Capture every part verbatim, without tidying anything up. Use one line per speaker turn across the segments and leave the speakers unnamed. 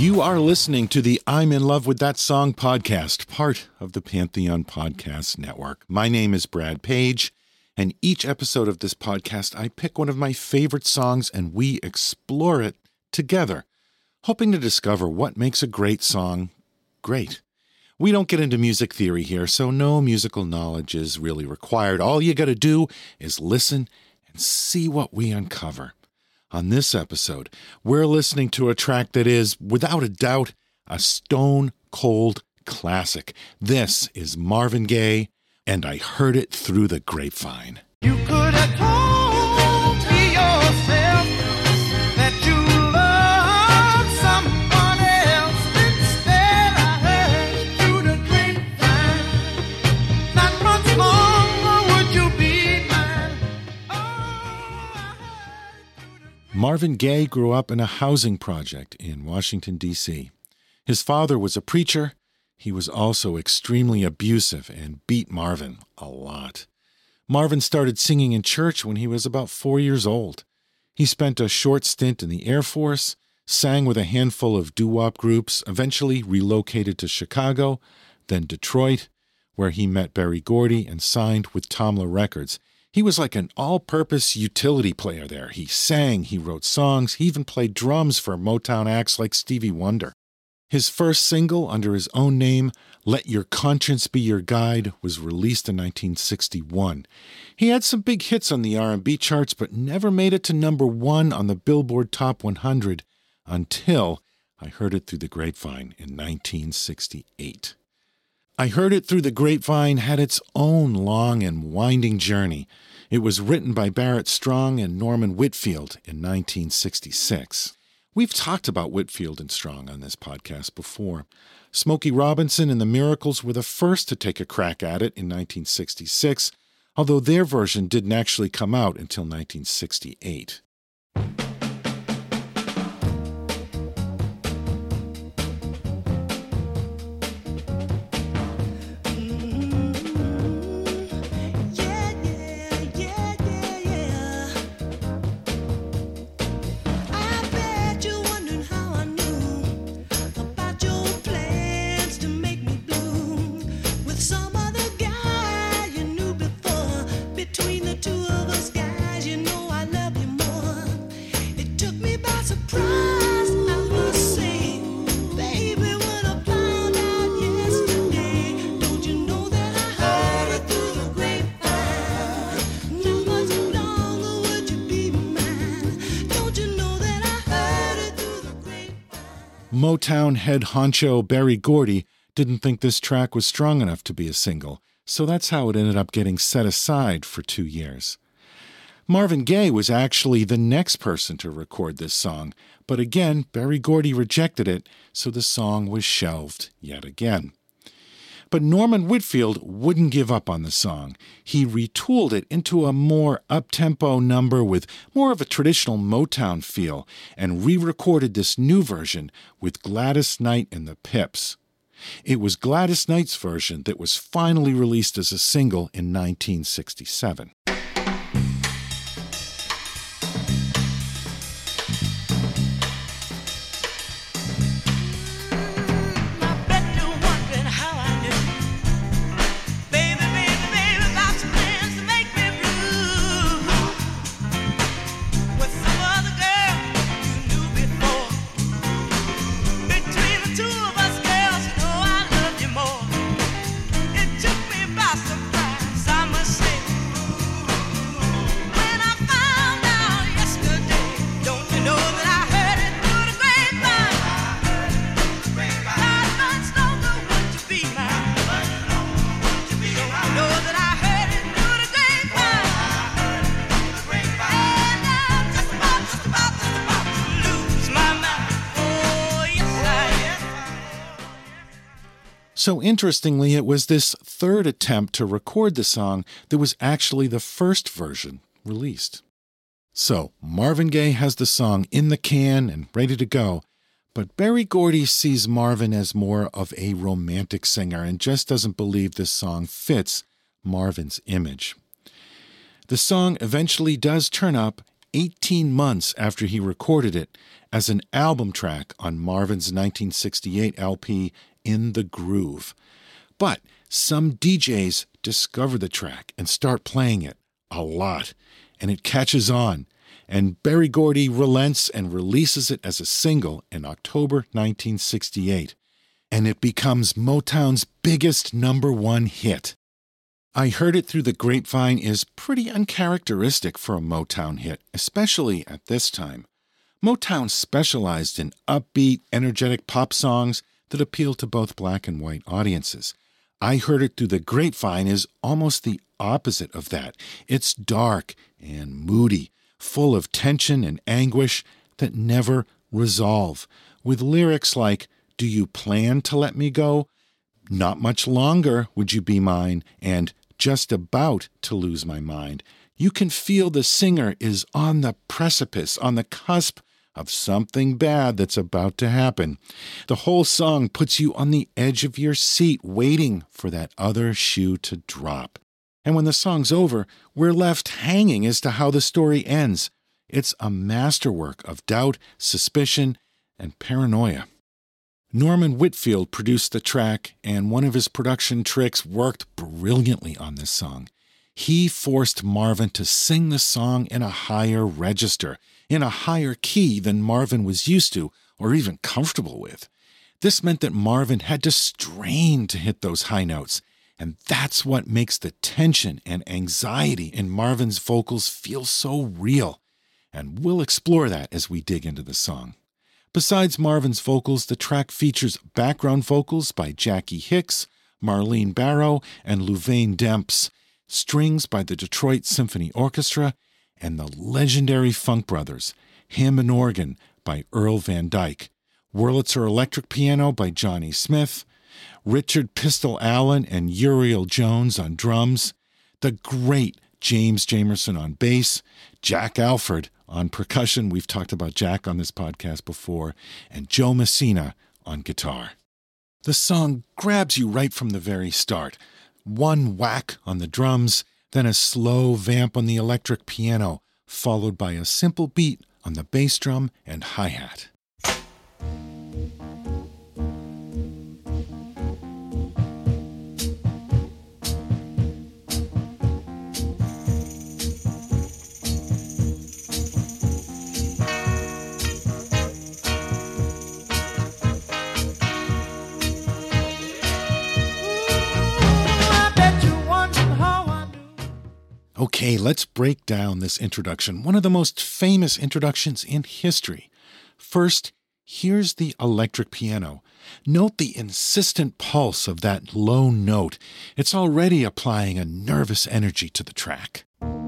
You are listening to the I'm in Love with That Song podcast, part of the Pantheon Podcast Network. My name is Brad Page, and each episode of this podcast, I pick one of my favorite songs and we explore it together, hoping to discover what makes a great song great. We don't get into music theory here, so no musical knowledge is really required. All you got to do is listen and see what we uncover. On this episode, we're listening to a track that is, without a doubt, a stone-cold classic. This is Marvin Gaye, and I Heard It Through the Grapevine.
You could have told me yourself that you loved someone else. Instead, I heard it through the grapevine. Not much longer would you be mine. Oh, I heard it through the grapevine.
Marvin Gaye grew up in a housing project in Washington, D C His father was a preacher. He was also extremely abusive and beat Marvin a lot. Marvin started singing in church when he was about four years old. He spent a short stint in the Air Force, sang with a handful of doo-wop groups, eventually relocated to Chicago, then Detroit, where he met Berry Gordy and signed with Tamla Records. He was like an all-purpose utility player there. He sang, he wrote songs, he even played drums for Motown acts like Stevie Wonder. His first single under his own name, Let Your Conscience Be Your Guide, was released in nineteen sixty-one. He had some big hits on the R and B charts, but never made it to number one on the Billboard Top one hundred until I Heard It Through the Grapevine in nineteen sixty-eight. I Heard It Through the Grapevine had its own long and winding journey. It was written by Barrett Strong and Norman Whitfield in nineteen sixty-six. We've talked about Whitfield and Strong on this podcast before. Smokey Robinson and the Miracles were the first to take a crack at it in nineteen sixty-six, although their version didn't actually come out until nineteen sixty-eight. Motown head honcho Berry Gordy didn't think this track was strong enough to be a single, so that's how it ended up getting set aside for two years. Marvin Gaye was actually the next person to record this song, but again, Berry Gordy rejected it, so the song was shelved yet again. But Norman Whitfield wouldn't give up on the song. He retooled it into a more up-tempo number with more of a traditional Motown feel and re-recorded this new version with Gladys Knight and the Pips. It was Gladys Knight's version that was finally released as a single in nineteen sixty-seven. So interestingly, it was this third attempt to record the song that was actually the first version released. So Marvin Gaye has the song in the can and ready to go, but Berry Gordy sees Marvin as more of a romantic singer and just doesn't believe this song fits Marvin's image. The song eventually does turn up eighteen months after he recorded it as an album track on Marvin's nineteen sixty-eight L P, In the Groove. But some D Js discover the track and start playing it a lot, and it catches on, and Berry Gordy relents and releases it as a single in October nineteen sixty-eight, and it becomes Motown's biggest number one hit. I Heard It Through the Grapevine is pretty uncharacteristic for a Motown hit, especially at this time. Motown specialized in upbeat, energetic pop songs that appeal to both black and white audiences. I Heard It Through the Grapevine is almost the opposite of that. It's dark and moody, full of tension and anguish that never resolve, with lyrics like, "Do you plan to let me go? Not much longer would you be mine," and "Just about to lose my mind." You can feel the singer is on the precipice, on the cusp of something bad that's about to happen. The whole song puts you on the edge of your seat, waiting for that other shoe to drop. And when the song's over, we're left hanging as to how the story ends. It's a masterwork of doubt, suspicion, and paranoia. Norman Whitfield produced the track, and one of his production tricks worked brilliantly on this song. He forced Marvin to sing the song in a higher register, in a higher key than Marvin was used to or even comfortable with. This meant that Marvin had to strain to hit those high notes, and that's what makes the tension and anxiety in Marvin's vocals feel so real. And we'll explore that as we dig into the song. Besides Marvin's vocals, the track features background vocals by Jackie Hicks, Marlene Barrow, and Louvain Demps, strings by the Detroit Symphony Orchestra, and the legendary Funk Brothers, Hammond organ by Earl Van Dyke, Wurlitzer electric piano by Johnny Smith, Richard Pistol Allen and Uriel Jones on drums, the great James Jamerson on bass, Jack Alford on percussion — we've talked about Jack on this podcast before — and Joe Messina on guitar. The song grabs you right from the very start. One whack on the drums, then a slow vamp on the electric piano, followed by a simple beat on the bass drum and hi-hat. Okay, let's break down this introduction, one of the most famous introductions in history. First, here's the electric piano. Note the insistent pulse of that low note. It's already applying a nervous energy to the track.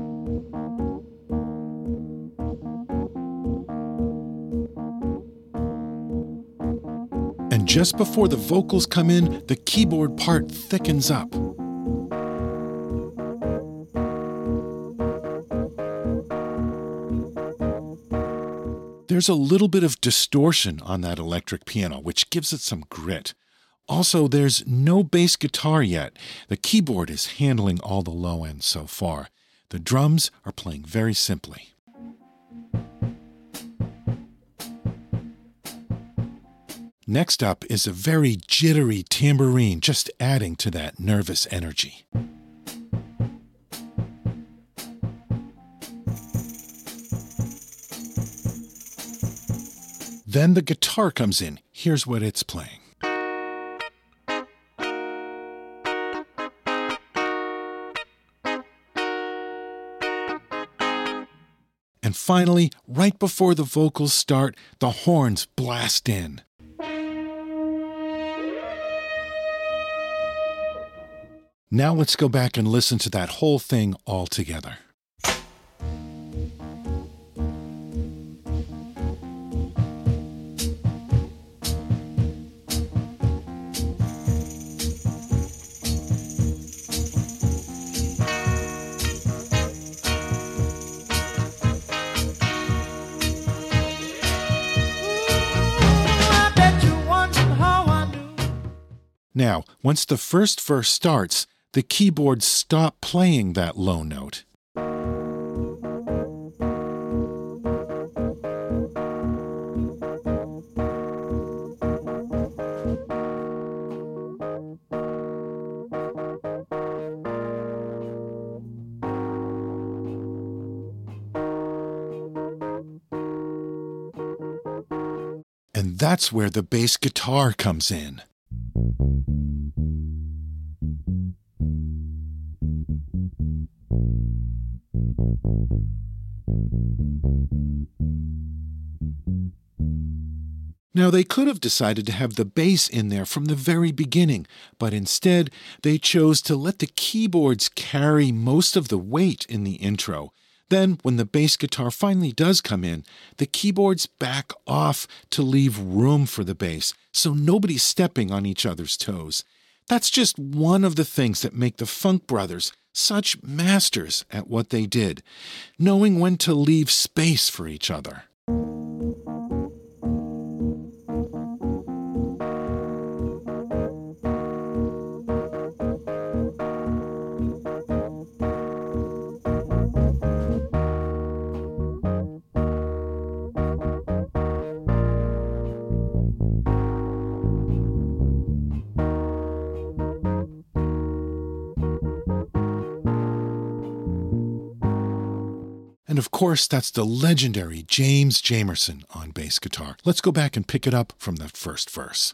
And just before the vocals come in, the keyboard part thickens up. There's a little bit of distortion on that electric piano, which gives it some grit. Also, there's no bass guitar yet. The keyboard is handling all the low ends so far. The drums are playing very simply. Next up is a very jittery tambourine, just adding to that nervous energy. Then the guitar comes in. Here's what it's playing. And finally, right before the vocals start, the horns blast in. Now let's go back and listen to that whole thing all together. Now, once the first verse starts, the keyboards stop playing that low note. And that's where the bass guitar comes in. Now, they could have decided to have the bass in there from the very beginning, but instead they chose to let the keyboards carry most of the weight in the intro. Then, when the bass guitar finally does come in, the keyboards back off to leave room for the bass, so nobody's stepping on each other's toes. That's just one of the things that make the Funk Brothers such masters at what they did, knowing when to leave space for each other. And of course, that's the legendary James Jamerson on bass guitar. Let's go back and pick it up from the first verse.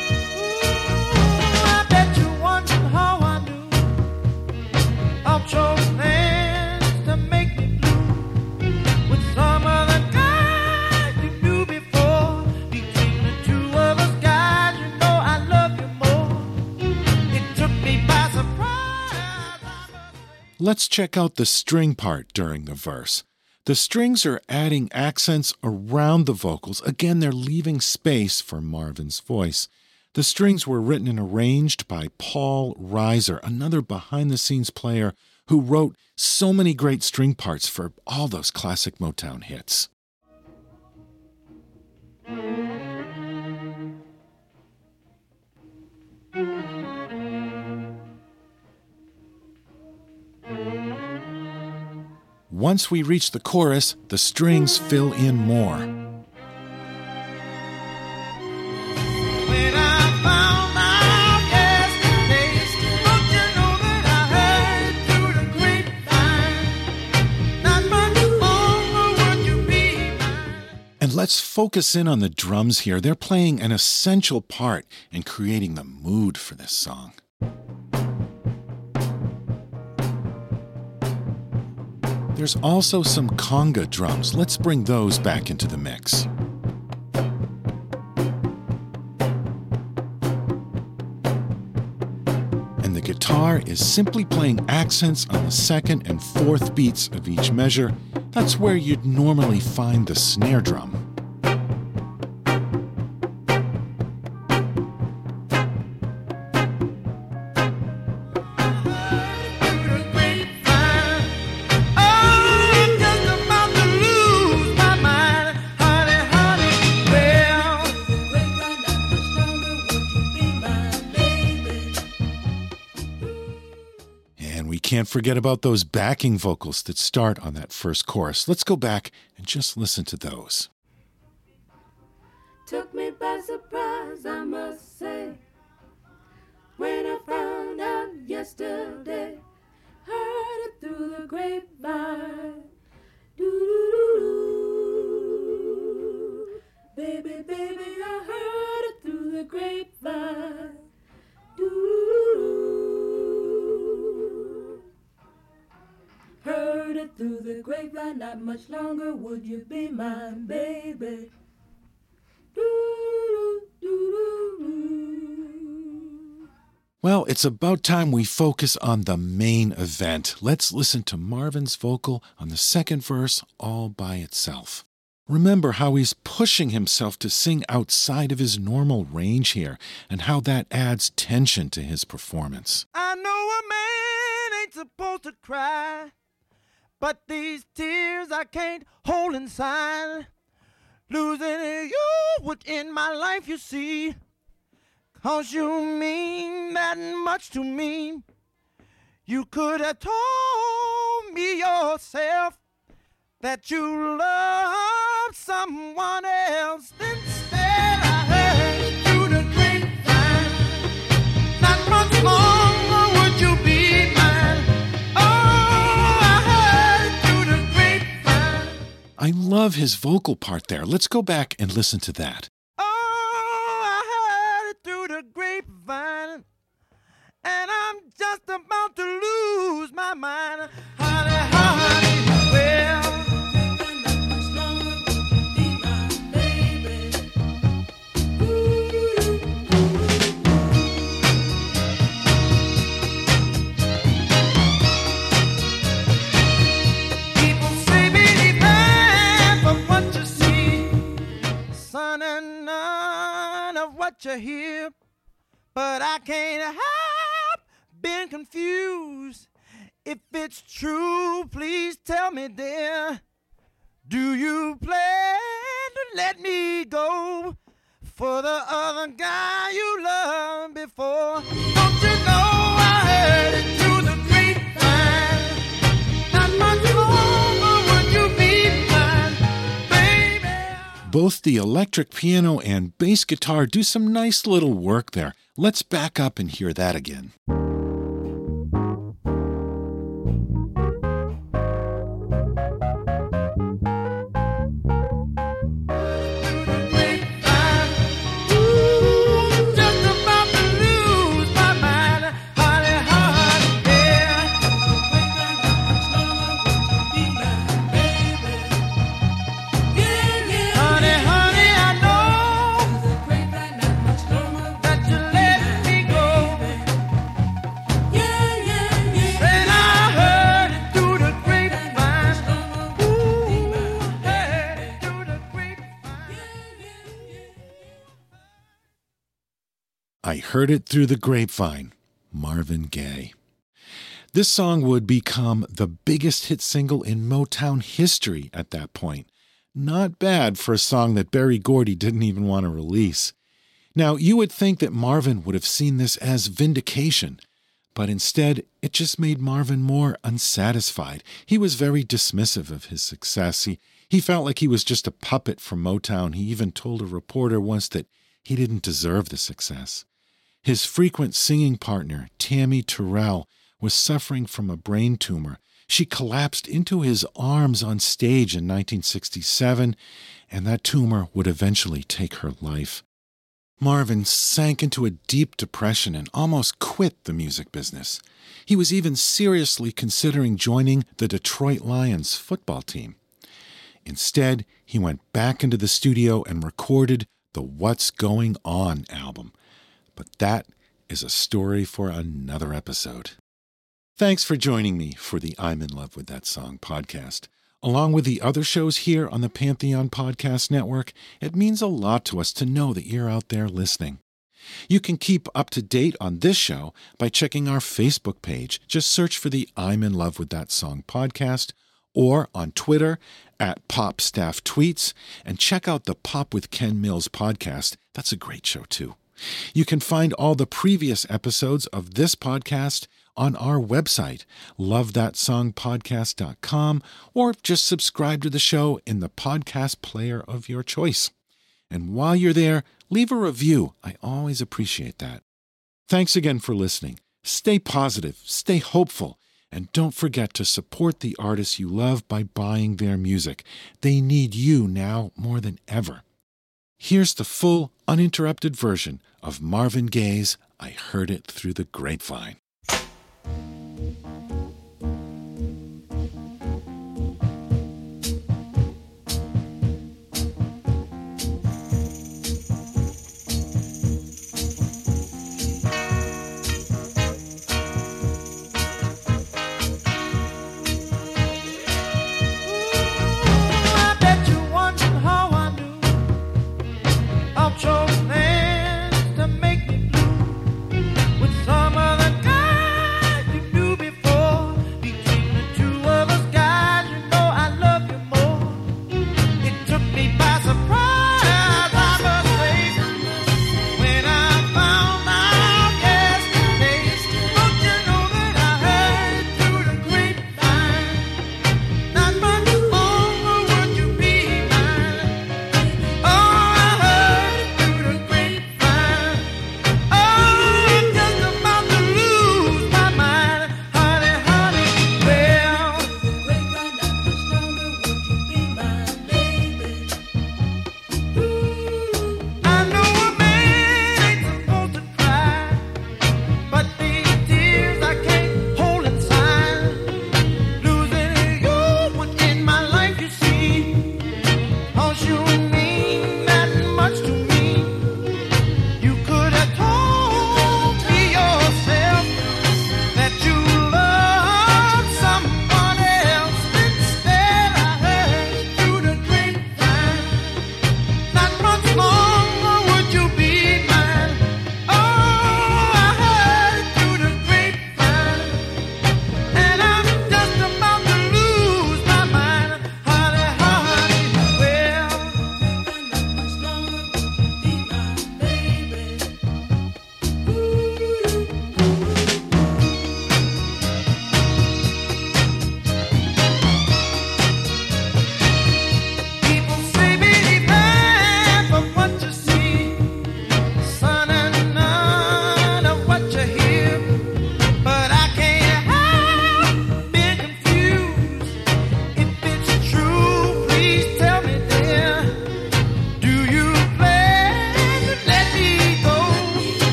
I bet you wonder how I knew of your plans to make me blue with some other guy you knew before. Between the two of us guys, you know I love you more. It took me by surprise, I must say.
Let's check out the string part during the verse. The strings are adding accents around the vocals. Again, they're leaving space for Marvin's voice. The strings were written and arranged by Paul Reiser, another behind-the-scenes player who wrote so many great string parts for all those classic Motown hits. Once we reach the chorus, the strings fill in more.
When I found out yesterday, don't you know that I heard through the grapevine? Not much longer would you be mine.
And let's focus in on the drums here. They're playing an essential part in creating the mood for this song. There's also some conga drums. Let's bring those back into the mix. And the guitar is simply playing accents on the second and fourth beats of each measure. That's where you'd normally find the snare drum. Can't forget about those backing vocals that start on that first chorus. Let's go back and just listen to those.
Took me by surprise, I must say, when I found out yesterday, heard it through the grapevine. Doo-doo-doo-doo. Baby, baby, I heard it through the grapevine. Doo-doo-doo-doo. Heard it through the grapevine, not much longer would you be mine, baby. Doo-doo-doo-doo.
Well, it's about time we focus on the main event. Let's listen to Marvin's vocal on the second verse all by itself. Remember how he's pushing himself to sing outside of his normal range here, and how that adds tension to his performance.
I know a man ain't supposed to cry, but these tears I can't hold inside. Losing you would end my life, you see, 'cause you mean that much to me. You could have told me yourself that you love someone else. Instead I heard through the grapevine, not much longer would you be mine. Oh, I heard through the grapevine.
I love his vocal part there. Let's go back and listen to that.
Oh, grapevine, and I'm just about to lose my mind. Honey, honey, well, people say believe half of what you see, son, and none of what you hear. But I can't help being confused. If it's true, please tell me, dear. Do you plan to let me go for the other guy you loved before? Don't you know I heard it through the grapevine? Not much longer would you be mine, baby.
Both the electric piano and bass guitar do some nice little work there. Let's back up and hear that again. I Heard It Through the Grapevine, Marvin Gaye. This song would become the biggest hit single in Motown history at that point. Not bad for a song that Berry Gordy didn't even want to release. Now, you would think that Marvin would have seen this as vindication, but instead, it just made Marvin more unsatisfied. He was very dismissive of his success. He, he felt like he was just a puppet for Motown. He even told a reporter once that he didn't deserve the success. His frequent singing partner, Tammy Terrell, was suffering from a brain tumor. She collapsed into his arms on stage in nineteen sixty-seven, and that tumor would eventually take her life. Marvin sank into a deep depression and almost quit the music business. He was even seriously considering joining the Detroit Lions football team. Instead, he went back into the studio and recorded the What's Going On album. But that is a story for another episode. Thanks for joining me for the I'm in Love with That Song podcast. Along with the other shows here on the Pantheon Podcast Network, it means a lot to us to know that you're out there listening. You can keep up to date on this show by checking our Facebook page. Just search for the I'm in Love with That Song podcast, or on Twitter at Pop Staff Tweets, and check out the Pop with Ken Mills podcast. That's a great show too. You can find all the previous episodes of this podcast on our website, love that song podcast dot com, or just subscribe to the show in the podcast player of your choice. And while you're there, leave a review. I always appreciate that. Thanks again for listening. Stay positive, stay hopeful, and don't forget to support the artists you love by buying their music. They need you now more than ever. Here's the full, uninterrupted version of Marvin Gaye's I Heard It Through the Grapevine.
Chose plans to make me blue with some other guy.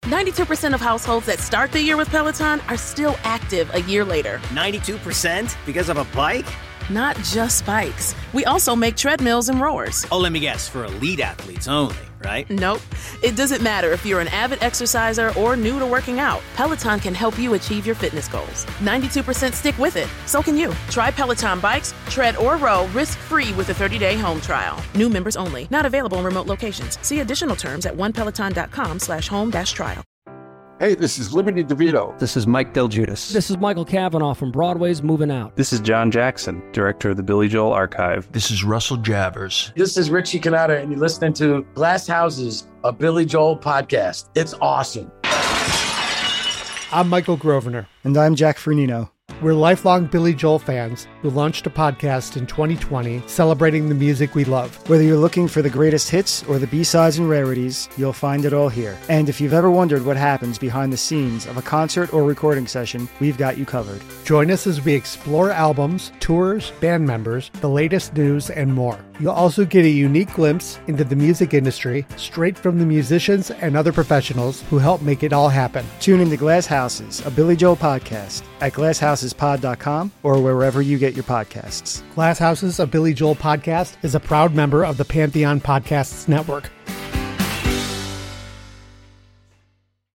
ninety-two percent of households that start the year with Peloton are still active a year later.
ninety-two percent? Because of a bike?
Not just bikes. We also make treadmills and rowers.
Oh, let me guess, for elite athletes only, right?
Nope. It doesn't matter if you're an avid exerciser or new to working out. Peloton can help you achieve your fitness goals. ninety-two percent stick with it. So can you. Try Peloton bikes, tread, or row risk-free with a thirty-day home trial. New members only. Not available in remote locations. See additional terms at onepeloton.com slash home dash trial.
Hey, this is Liberty DeVito.
This is Mike Del Giudice.
This is Michael Cavanaugh from Broadway's Moving Out.
This is John Jackson, director of the Billy Joel Archive.
This is Russell Javers.
This is Richie Cannata, and you're listening to Glass Houses, a Billy Joel podcast. It's awesome.
I'm Michael Grosvenor.
And I'm Jack Fernino.
We're lifelong Billy Joel fans who launched a podcast in twenty twenty celebrating the music we love.
Whether you're looking for the greatest hits or the B-sides and rarities, you'll find it all here. And if you've ever wondered what happens behind the scenes of a concert or recording session, we've got you covered.
Join us as we explore albums, tours, band members, the latest news, and more. You'll also get a unique glimpse into the music industry straight from the musicians and other professionals who help make it all happen.
Tune into Glass Houses, a Billy Joel podcast at glass houses pod dot com or wherever you get your podcasts.
Glass Houses, a Billy Joel podcast is a proud member of the Pantheon Podcasts Network.